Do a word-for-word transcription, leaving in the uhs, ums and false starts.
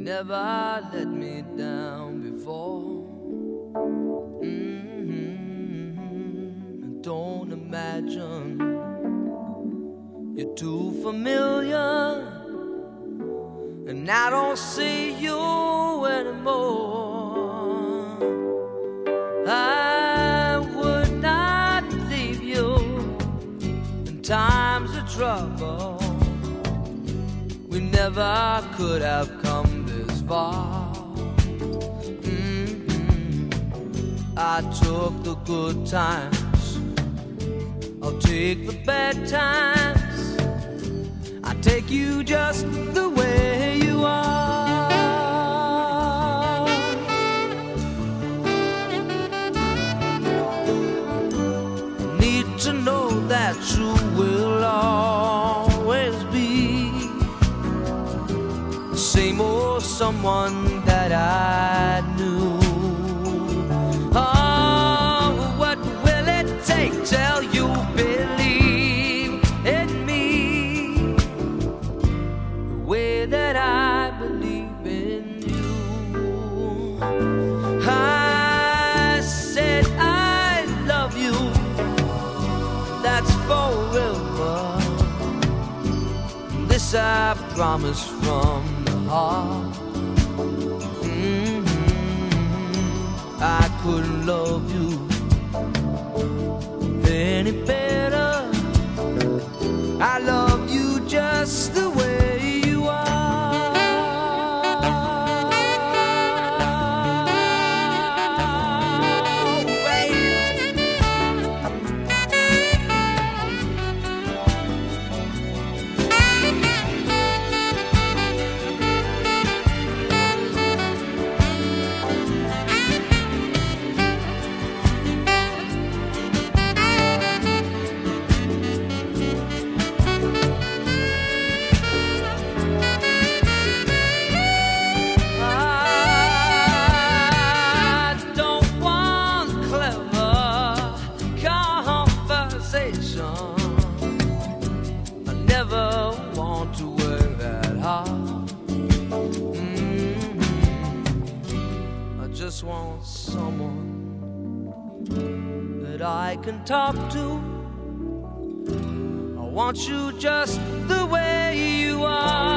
never let me down before. Mm-hmm. Don't imagine you're too familiar, and I don't see you anymore. I would not leave you in times of trouble. We never could have come this far. Mm-hmm. I took the good times, I'll take the bad times. I take you just the way you are. Need to know that you will always be the same old someone that I knew. Oh, what will it take till you believe in me the way that I believe in you? I said I love you, that's forever. This I promise from the heart. Mm-hmm. I couldn't love you any better. I love you just the way you are. I never want to work that hard. Mm-hmm. I just want someone that I can talk to. I want you just the way you are.